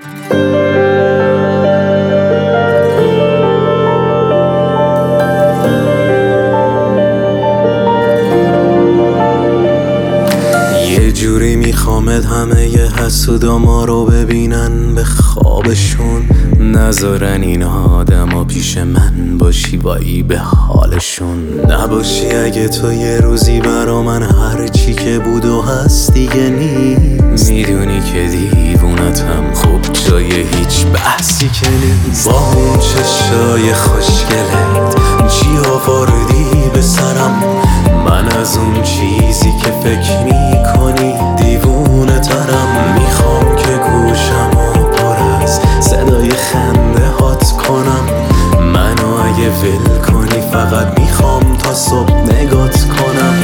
یه جوری میخوامت همه ی حسودا ما رو ببینن به خوابشون، نذارن این آدما پیش من باشی وایی به حالشون. نباشی اگه تو یه روزی برا من هرچی که بود و هست دیگه نیست. میدونی که دیوونتم خب جای هیچ بحثی که نیست. با اون چشای خوشگلت چی آوردی به سرم، من از اون چیزی که فکر میکنی دیوونه ترم. میخوام که گوشمو پر از صدای خنده هات کنم، منو اگه ول کنی فقط میخوام تا صبح نگات کنم.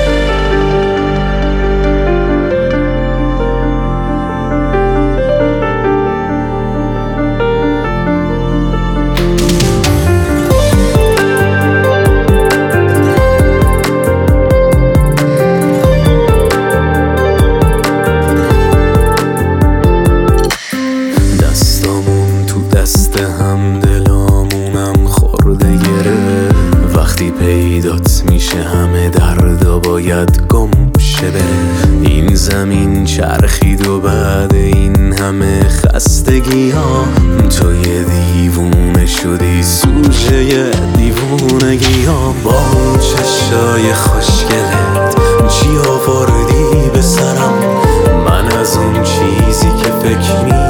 دست هم دلامونم خورده گره، وقتی پیدات میشه همه دردا باید گم شه بره. این زمین چرخید و بعد این همه خستگی ها تو یه دیوونه شدی سوژه دیوونگی ها. با اون چشای خوشگلت چی آوردی به سرم، من از اون چیزی که فکر